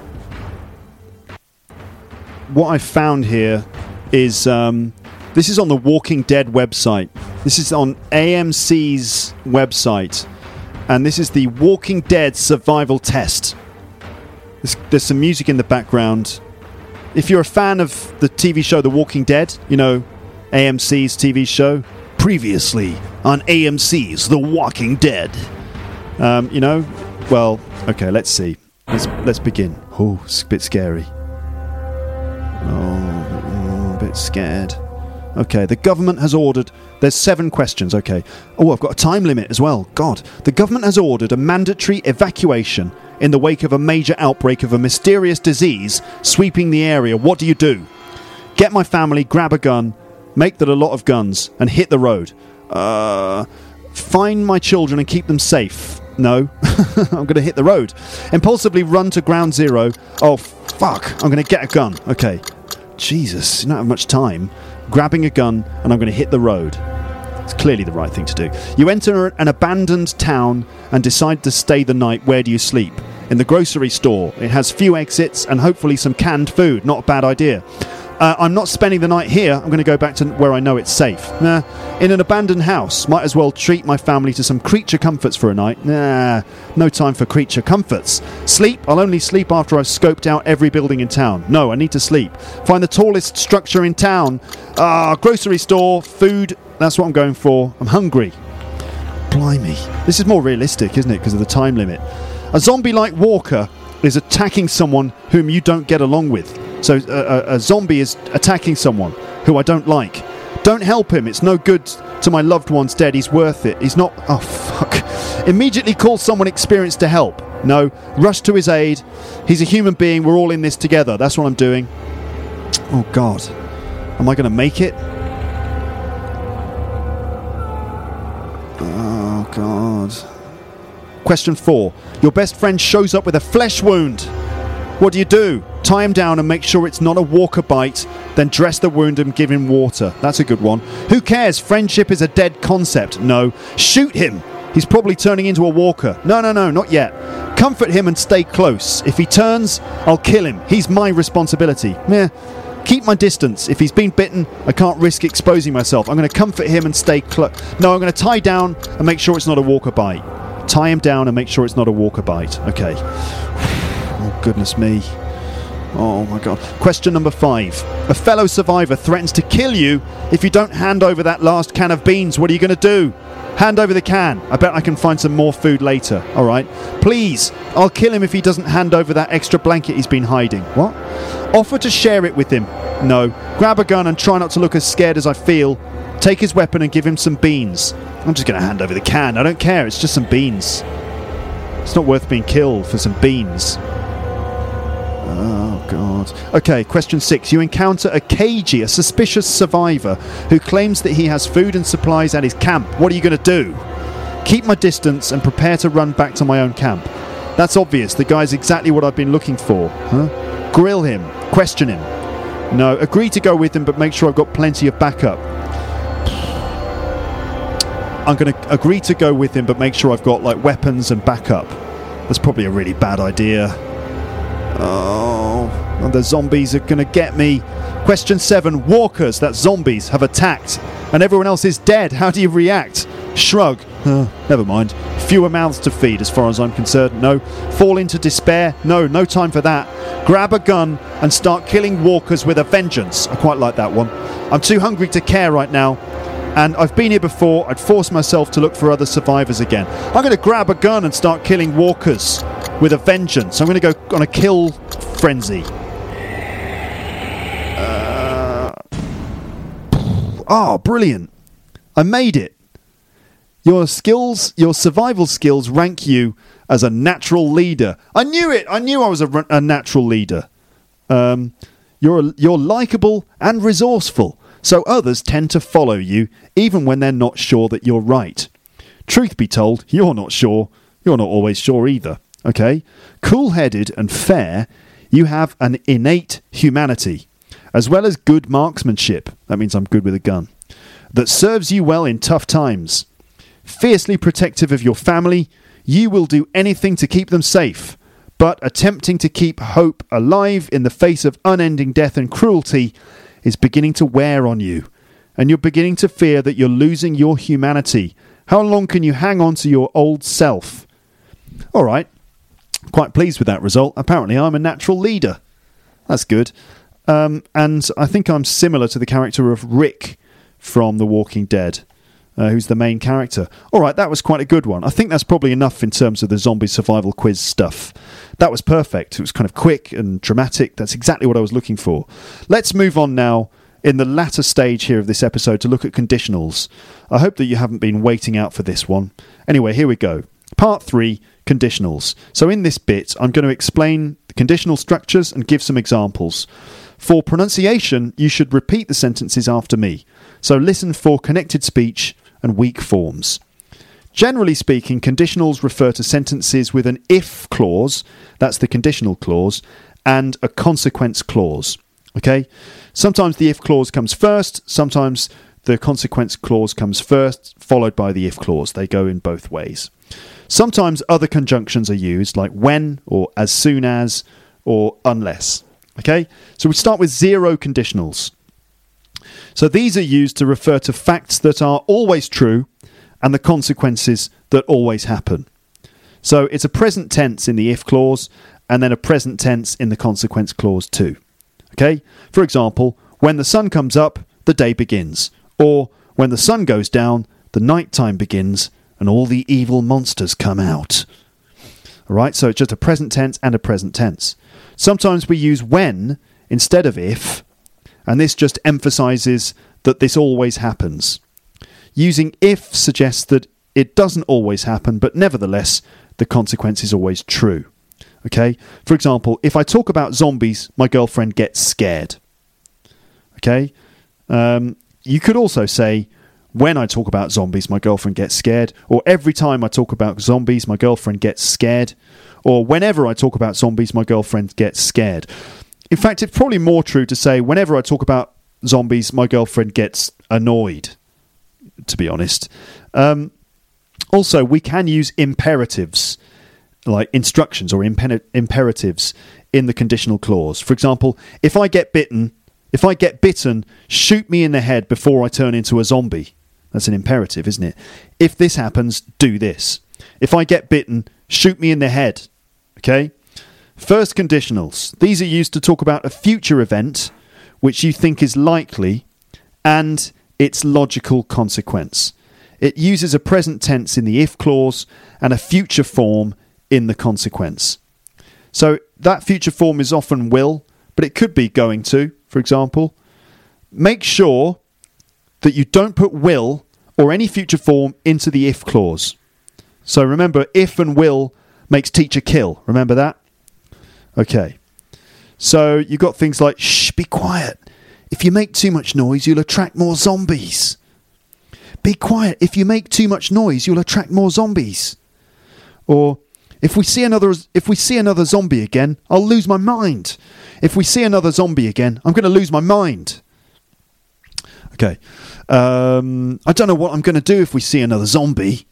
What I found here is this is on the Walking Dead website. This is on AMC's website. And this is the Walking Dead survival test. There's some music in the background. If you're a fan of the TV show The Walking Dead, you know, AMC's TV show, previously on AMC's The Walking Dead. Well, okay, let's see. Let's begin. Oh, it's a bit scary. Oh, a bit scared. Okay, the government has ordered... There's 7 questions, okay. Oh, I've got a time limit as well. God. The government has ordered a mandatory evacuation in the wake of a major outbreak of a mysterious disease sweeping the area. What do you do? Get my family, grab a gun, make that a lot of guns, and hit the road. Find my children and keep them safe. No. I'm going to hit the road. Impulsively run to ground zero. Oh, fuck. I'm going to get a gun. Okay. Jesus, you don't have much time. Grabbing a gun, and I'm going to hit the road. It's clearly the right thing to do. You enter an abandoned town and decide to stay the night. Where do you sleep? In the grocery store. It has few exits and hopefully some canned food. Not a bad idea. I'm not spending the night here. I'm going to go back to where I know it's safe. In an abandoned house. Might as well treat my family to some creature comforts for a night. No time for creature comforts. Sleep. I'll only sleep after I've scoped out every building in town. No, I need to sleep. Find the tallest structure in town. Grocery store. Food. That's what I'm going for. I'm hungry. Blimey. This is more realistic, isn't it? Because of the time limit. A zombie-like walker is attacking someone whom you don't get along with. So a zombie is attacking someone who I don't like. Don't help him. It's no good to my loved one's dead. He's worth it. He's not... Oh, fuck. Immediately call someone experienced to help. No. Rush to his aid. He's a human being. We're all in this together. That's what I'm doing. Oh, God. Am I going to make it? Oh, God. Question 4. Your best friend shows up with a flesh wound. What do? Tie him down and make sure it's not a walker bite, then dress the wound and give him water. That's a good one. Who cares? Friendship is a dead concept. No. Shoot him. He's probably turning into a walker. No, not yet. Comfort him and stay close. If he turns, I'll kill him. He's my responsibility. Meh. Keep my distance. If he's been bitten, I can't risk exposing myself. I'm going to comfort him and stay close. No, I'm going to tie down and make sure it's not a walker bite. Tie him down and make sure it's not a walker bite. Okay. Oh, goodness me. Oh, my God. Question number 5. A fellow survivor threatens to kill you if you don't hand over that last can of beans. What are you going to do? Hand over the can. I bet I can find some more food later. All right. Please. I'll kill him if he doesn't hand over that extra blanket he's been hiding. What? Offer to share it with him. No. Grab a gun and try not to look as scared as I feel. Take his weapon and give him some beans. I'm just going to hand over the can. I don't care. It's just some beans. It's not worth being killed for some beans. Oh, God. Okay, question 6. You encounter a cagey, a suspicious survivor who claims that he has food and supplies at his camp. What are you going to do? Keep my distance and prepare to run back to my own camp. That's obvious. The guy's exactly what I've been looking for. Huh? Grill him. Question him. No, agree to go with him, but make sure I've got plenty of backup. I'm going to agree to go with him, but make sure I've got like weapons and backup. That's probably a really bad idea. Oh, the zombies are going to get me. Question 7. Walkers, that's zombies, have attacked and everyone else is dead. How do you react? Shrug. Never mind. Fewer mouths to feed as far as I'm concerned. No. Fall into despair. No time for that. Grab a gun and start killing walkers with a vengeance. I quite like that one. I'm too hungry to care right now. And I've been here before. I'd force myself to look for other survivors again. I'm going to grab a gun and start killing walkers with a vengeance. I'm going to go on a kill frenzy. Oh, brilliant. I made it. Your survival skills rank you as a natural leader. I knew it. I knew I was a natural leader. You're likable and resourceful. So others tend to follow you, even when they're not sure that you're right. Truth be told, you're not sure. You're not always sure either. Okay? Cool-headed and fair, you have an innate humanity, as well as good marksmanship. That means I'm good with a gun. That serves you well in tough times. Fiercely protective of your family, you will do anything to keep them safe. But attempting to keep hope alive in the face of unending death and cruelty is beginning to wear on you, and you're beginning to fear that you're losing your humanity. How long can you hang on to your old self? All right, quite pleased with that result. Apparently I'm a natural leader. That's good. And I think I'm similar to the character of Rick from The Walking Dead, who's the main character. All right, that was quite a good one. I think that's probably enough in terms of the zombie survival quiz stuff. That was perfect. It was kind of quick and dramatic. That's exactly what I was looking for. Let's move on now in the latter stage here of this episode to look at conditionals. I hope that you haven't been waiting out for this one. Anyway, here we go. Part 3, conditionals. So in this bit, I'm going to explain the conditional structures and give some examples. For pronunciation, you should repeat the sentences after me. So listen for connected speech and weak forms. Generally speaking, conditionals refer to sentences with an if clause, that's the conditional clause, and a consequence clause. Okay? Sometimes the if clause comes first, sometimes the consequence clause comes first, followed by the if clause. They go in both ways. Sometimes other conjunctions are used, like when, or as soon as, or unless. Okay? So we start with zero conditionals. So these are used to refer to facts that are always true and the consequences that always happen. So it's a present tense in the if clause and then a present tense in the consequence clause too. Okay? For example, when the sun comes up, the day begins. Or when the sun goes down, the night time begins and all the evil monsters come out. All right? So it's just a present tense and a present tense. Sometimes we use when instead of if, and this just emphasises that this always happens. Using if suggests that it doesn't always happen, but nevertheless, the consequence is always true. Okay? For example, if I talk about zombies, my girlfriend gets scared. Okay? You could also say, when I talk about zombies, my girlfriend gets scared. Or every time I talk about zombies, my girlfriend gets scared. Or whenever I talk about zombies, my girlfriend gets scared. In fact, it's probably more true to say, whenever I talk about zombies, my girlfriend gets annoyed, to be honest. Also, we can use imperatives, like instructions or imperatives in the conditional clause. For example, if I get bitten, shoot me in the head before I turn into a zombie. That's an imperative, isn't it? If this happens, do this. If I get bitten, shoot me in the head. Okay? First conditionals. These are used to talk about a future event which you think is likely and its logical consequence. It uses a present tense in the if clause and a future form in the consequence. So that future form is often will, but it could be going to, for example. Make sure that you don't put will or any future form into the if clause. So remember, if and will makes teacher kill. Remember that? Okay. So you've got things like, shh, be quiet. If you make too much noise, you'll attract more zombies. Be quiet. If you make too much noise, you'll attract more zombies. Or, if we see another zombie again, I'll lose my mind. If we see another zombie again, I'm going to lose my mind. Okay. I don't know what I'm going to do if we see another zombie.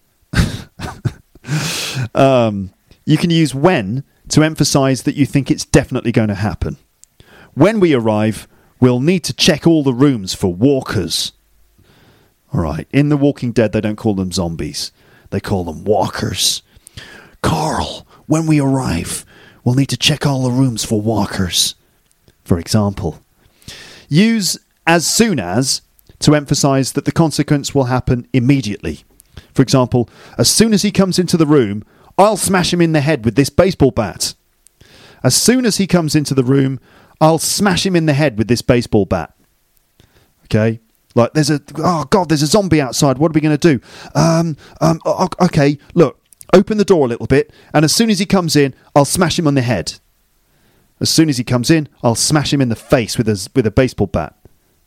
You can use when to emphasise that you think it's definitely going to happen. When we arrive, we'll need to check all the rooms for walkers. All right. In The Walking Dead, they don't call them zombies. They call them walkers. Carl, when we arrive, we'll need to check all the rooms for walkers. For example. Use as soon as to emphasise that the consequence will happen immediately. For example, as soon as he comes into the room, I'll smash him in the head with this baseball bat. As soon as he comes into the room, I'll smash him in the head with this baseball bat. Okay? Like, there's a zombie outside. What are we going to do? Okay, look, open the door a little bit, and as soon as he comes in, I'll smash him on the head. As soon as he comes in, I'll smash him in the face with a baseball bat.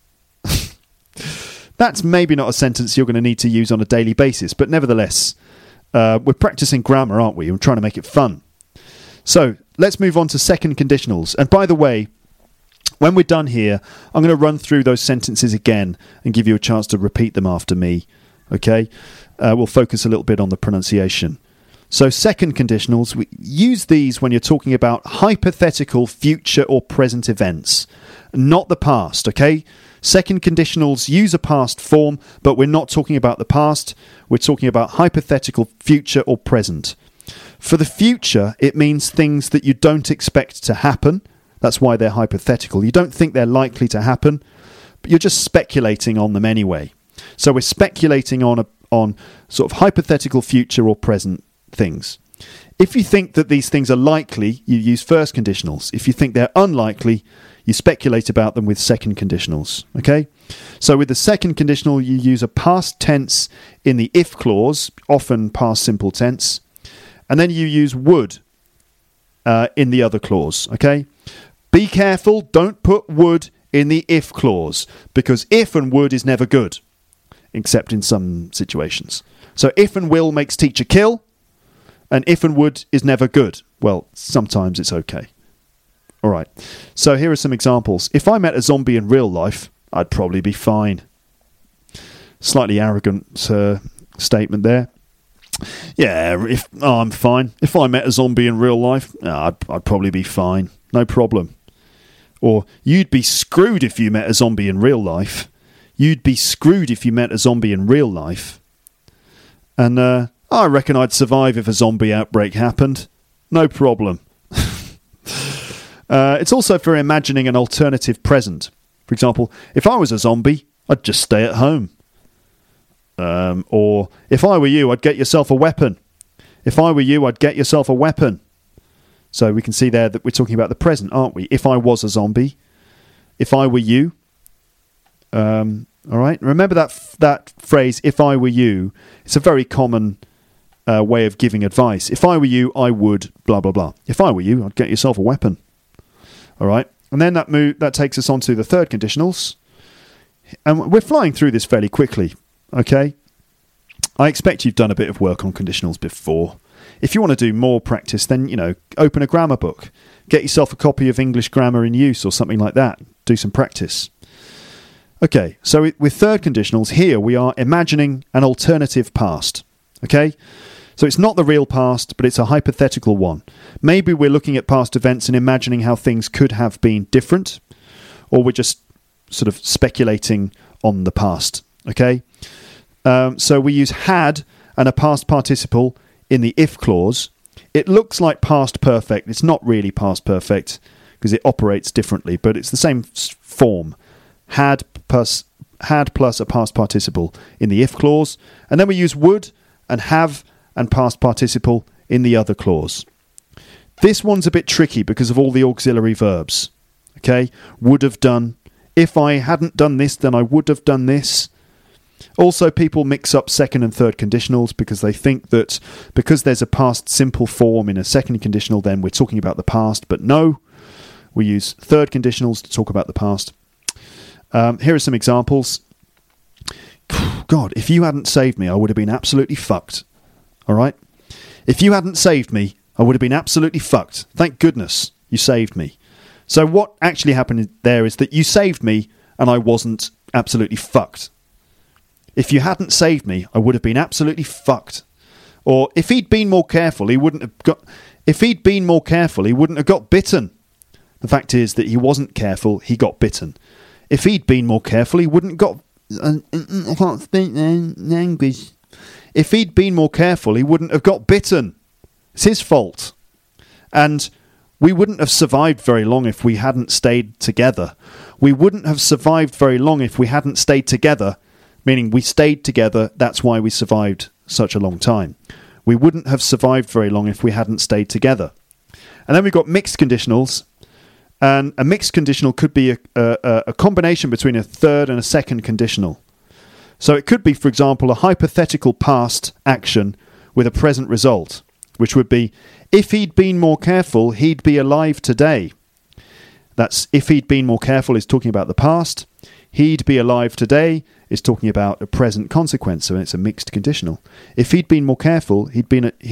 That's maybe not a sentence you're going to need to use on a daily basis, but nevertheless, we're practicing grammar, aren't we? We're trying to make it fun. So, let's move on to second conditionals. And by the way, when we're done here, I'm going to run through those sentences again and give you a chance to repeat them after me. Okay? We'll focus a little bit on the pronunciation. So second conditionals, we use these when you're talking about hypothetical future or present events, not the past, okay? Second conditionals use a past form, but we're not talking about the past. We're talking about hypothetical future or present. For the future, it means things that you don't expect to happen. That's why they're hypothetical. You don't think they're likely to happen, but you're just speculating on them anyway. So we're speculating on sort of hypothetical future or present things. If you think that these things are likely, you use first conditionals. If you think they're unlikely, you speculate about them with second conditionals. Okay? So with the second conditional, you use a past tense in the if clause, often past simple tense, and then you use would in the other clause. Okay? Be careful, don't put would in the if clause, because if and would is never good, except in some situations. So if and will makes teacher kill, and if and would is never good. Well, sometimes it's okay. All right. So here are some examples. If I met a zombie in real life, I'd probably be fine. Slightly arrogant statement there. Yeah, I'm fine. If I met a zombie in real life, I'd probably be fine. No problem. Or, you'd be screwed if you met a zombie in real life. You'd be screwed if you met a zombie in real life. And, I reckon I'd survive if a zombie outbreak happened. No problem. It's also for imagining an alternative present. For example, if I was a zombie, I'd just stay at home. Or, if I were you, I'd get yourself a weapon. If I were you, I'd get yourself a weapon. So we can see there that we're talking about the present, aren't we? If I was a zombie, if I were you. All right. Remember that phrase, if I were you. It's a very common way of giving advice. If I were you, I would blah, blah, blah. If I were you, I'd get yourself a weapon. All right. And then that takes us on to the third conditionals. And we're flying through this fairly quickly. Okay. I expect you've done a bit of work on conditionals before. If you want to do more practice, then, open a grammar book. Get yourself a copy of English Grammar in Use or something like that. Do some practice. Okay, so with third conditionals, here we are imagining an alternative past. Okay? So it's not the real past, but it's a hypothetical one. Maybe we're looking at past events and imagining how things could have been different, or we're just sort of speculating on the past. Okay? So we use had and a past participle in the if clause. It looks like past perfect. It's not really past perfect because it operates differently, but it's the same form. Had plus a past participle in the if clause. And then we use would and have and past participle in the other clause. This one's a bit tricky because of all the auxiliary verbs. Okay? Would have done. If I hadn't done this, then I would have done this. Also, people mix up second and third conditionals because they think that because there's a past simple form in a second conditional, then we're talking about the past. But no, we use third conditionals to talk about the past. Here are some examples. God, if you hadn't saved me, I would have been absolutely fucked. All right? If you hadn't saved me, I would have been absolutely fucked. Thank goodness you saved me. So what actually happened there is that you saved me and I wasn't absolutely fucked. If you hadn't saved me, I would have been absolutely fucked. Or if he'd been more careful, he wouldn't have got. If he'd been more careful, he wouldn't have got bitten. The fact is that he wasn't careful; he got bitten. If he'd been more careful, he wouldn't have got. I can't speak language. If he'd been more careful, he wouldn't have got bitten. It's his fault, and we wouldn't have survived very long if we hadn't stayed together. We wouldn't have survived very long if we hadn't stayed together. Meaning we stayed together, that's why we survived such a long time. We wouldn't have survived very long if we hadn't stayed together. And then we've got mixed conditionals. And a mixed conditional could be a combination between a third and a second conditional. So it could be, for example, a hypothetical past action with a present result, which would be, if he'd been more careful, he'd be alive today. That's if he'd been more careful is talking about the past. He'd be alive today is talking about a present consequence, so it's a mixed conditional. If he'd been more careful, If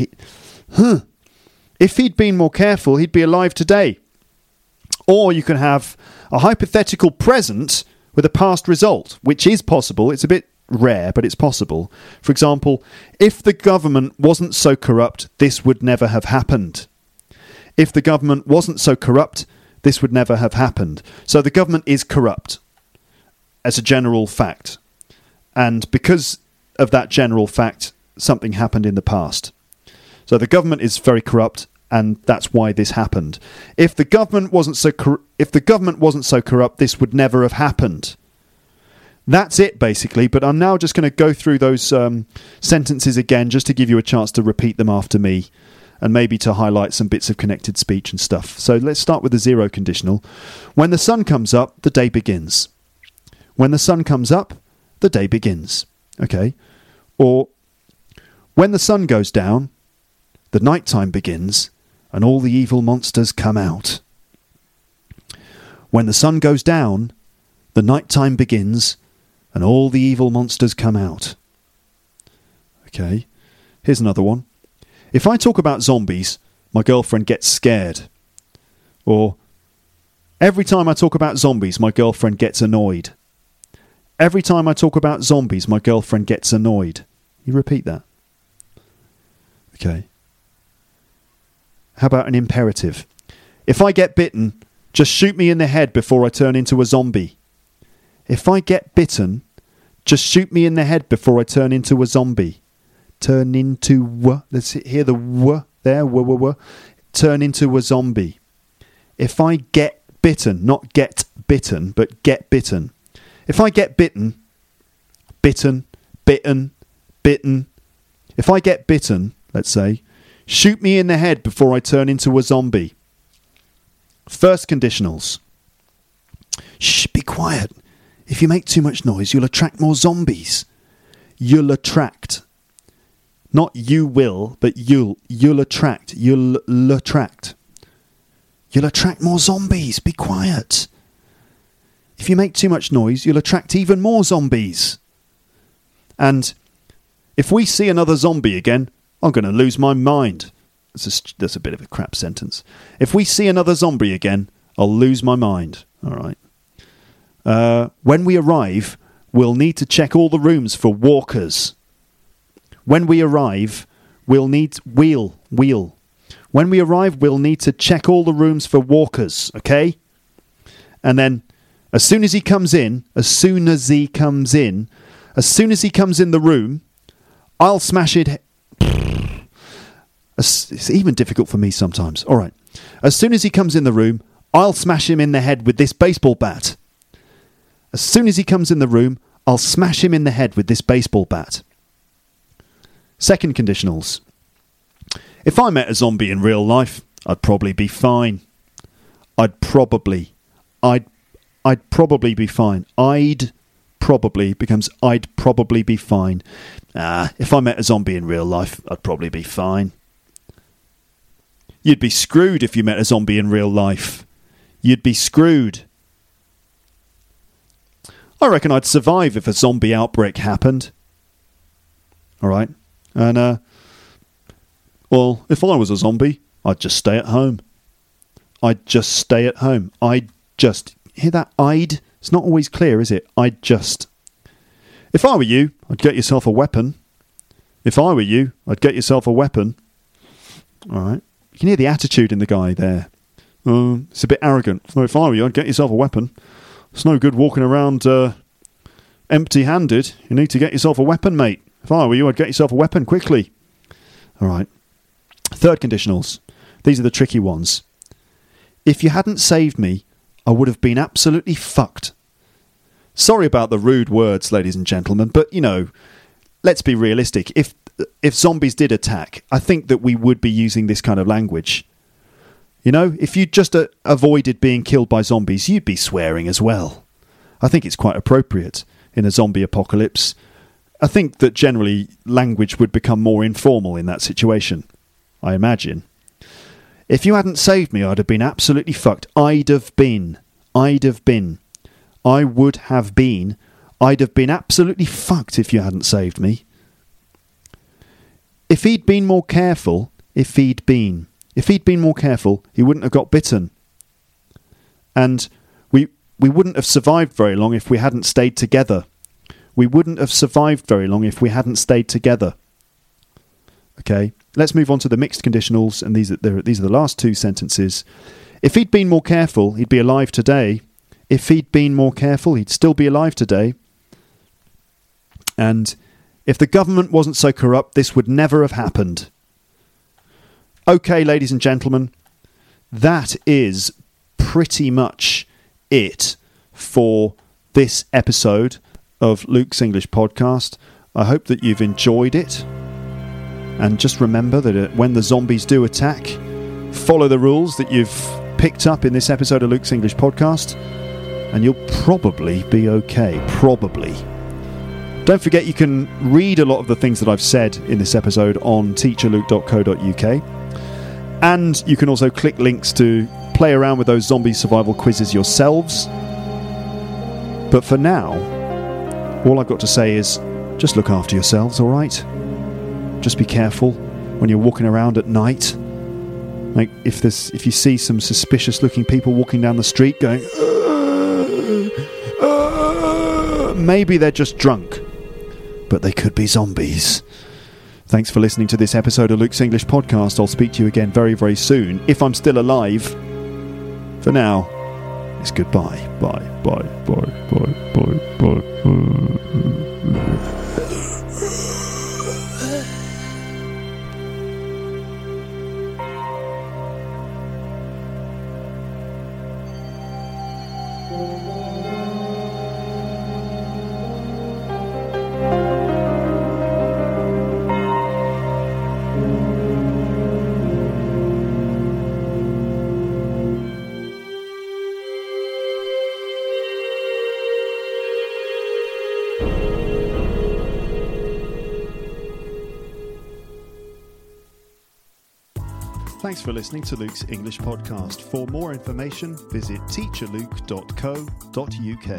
he'd been more careful, he'd be alive today. Or you can have a hypothetical present with a past result, which is possible. It's a bit rare, but it's possible. For example, if the government wasn't so corrupt, this would never have happened. If the government wasn't so corrupt, this would never have happened. So the government is corrupt as a general fact. And because of that general fact, something happened in the past. So the government is very corrupt, and that's why this happened. If the government wasn't so corrupt, this would never have happened. That's it, basically. But I'm now just going to go through those sentences again, just to give you a chance to repeat them after me, and maybe to highlight some bits of connected speech and stuff. So let's start with the zero conditional. When the sun comes up, the day begins. When the sun comes up, the day begins. Okay. Or when the sun goes down, the night time begins and all the evil monsters come out. When the sun goes down, the night time begins and all the evil monsters come out. Okay. Here's another one. If I talk about zombies, my girlfriend gets scared. Or every time I talk about zombies, my girlfriend gets annoyed. Every time I talk about zombies, my girlfriend gets annoyed. You repeat that. Okay. How about an imperative? If I get bitten, just shoot me in the head before I turn into a zombie. If I get bitten, just shoot me in the head before I turn into a zombie. Turn into... Let's hear the w there. Turn into a zombie. If I get bitten, not get bitten, but get bitten. If I get bitten, bitten. If I get bitten, let's say, shoot me in the head before I turn into a zombie. First conditionals. Shh, be quiet. If you make too much noise, you'll attract more zombies. You'll attract. Not you will, but you'll attract. You'll attract. You'll attract more zombies. Be quiet. If you make too much noise, you'll attract even more zombies. And if we see another zombie again, I'm going to lose my mind. That's a bit of a crap sentence. If we see another zombie again, I'll lose my mind. All right. When we arrive, we'll need to check all the rooms for walkers. When we arrive, we'll need... When we arrive, we'll need to check all the rooms for walkers, okay? And then, as soon as he comes in the room, I'll smash it... It's even difficult for me sometimes. All right. As soon as he comes in the room, I'll smash him in the head with this baseball bat. As soon as he comes in the room, I'll smash him in the head with this baseball bat. Second conditionals. If I met a zombie in real life, I'd probably be fine. I'd probably be fine. I'd probably be fine. If I met a zombie in real life, I'd probably be fine. You'd be screwed if you met a zombie in real life. You'd be screwed. I reckon I'd survive if a zombie outbreak happened. All right. And, well, if I was a zombie, I'd just stay at home. Hear that? It's not always clear, is it? If I were you, I'd get yourself a weapon. All right. You can hear the attitude in the guy there. It's a bit arrogant. So if I were you, I'd get yourself a weapon. It's no good walking around empty-handed. You need to get yourself a weapon, mate. If I were you, I'd get yourself a weapon quickly. All right. Third conditionals. These are the tricky ones. If you hadn't saved me, I would have been absolutely fucked. Sorry about the rude words, ladies and gentlemen, but, you know, let's be realistic. If zombies did attack, I think that we would be using this kind of language. You know, if you just avoided being killed by zombies, you'd be swearing as well. I think it's quite appropriate in a zombie apocalypse. I think that generally language would become more informal in that situation, I imagine. If you hadn't saved me, I'd have been absolutely fucked. I'd have been absolutely fucked if you hadn't saved me. If he'd been more careful, he wouldn't have got bitten. And we wouldn't have survived very long if we hadn't stayed together. Okay, let's move on to the mixed conditionals, and these are the last two sentences. If he'd been more careful, he'd be alive today. If he'd been more careful, he'd still be alive today. And if the government wasn't so corrupt, this would never have happened. Okay, ladies and gentlemen, that is pretty much it for this episode of Luke's English Podcast. I hope that you've enjoyed it. And just remember that when the zombies do attack, follow the rules that you've picked up in this episode of Luke's English Podcast, and you'll probably be okay. Probably. Don't forget you can read a lot of the things that I've said in this episode on teacherluke.co.uk. And you can also click links to play around with those zombie survival quizzes yourselves. But for now, all I've got to say is just look after yourselves, all right? Just be careful when you're walking around at night. Like if you see some suspicious looking people walking down the street going, maybe they're just drunk, but they could be zombies. Thanks for listening to this episode of Luke's English Podcast. I'll speak to you again very, very soon, if I'm still alive. For now, it's goodbye. Bye, bye, bye, bye, bye, bye. Thanks for listening to Luke's English Podcast. For more information, visit teacherluke.co.uk.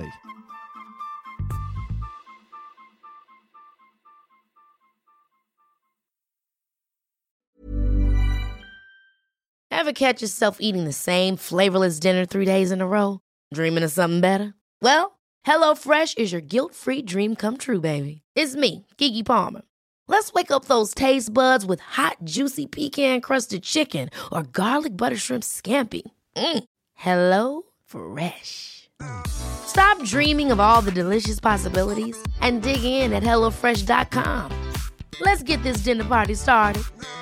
Ever catch yourself eating the same flavorless dinner 3 days in a row? Dreaming of something better? Well, HelloFresh is your guilt-free dream come true, baby. It's me, Keke Palmer. Let's wake up those taste buds with hot, juicy pecan-crusted chicken or garlic butter shrimp scampi. Hello Fresh. Stop dreaming of all the delicious possibilities and dig in at HelloFresh.com. Let's get this dinner party started.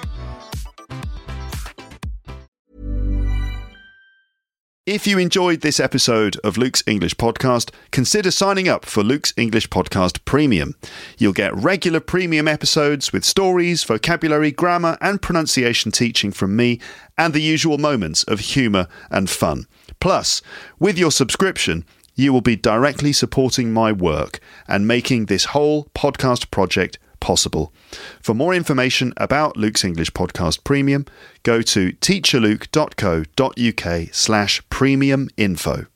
If you enjoyed this episode of Luke's English Podcast, consider signing up for Luke's English Podcast Premium. You'll get regular premium episodes with stories, vocabulary, grammar and pronunciation teaching from me and the usual moments of humour and fun. Plus, with your subscription, you will be directly supporting my work and making this whole podcast project possible. For more information about Luke's English Podcast Premium, go to teacherluke.co.uk/premium info.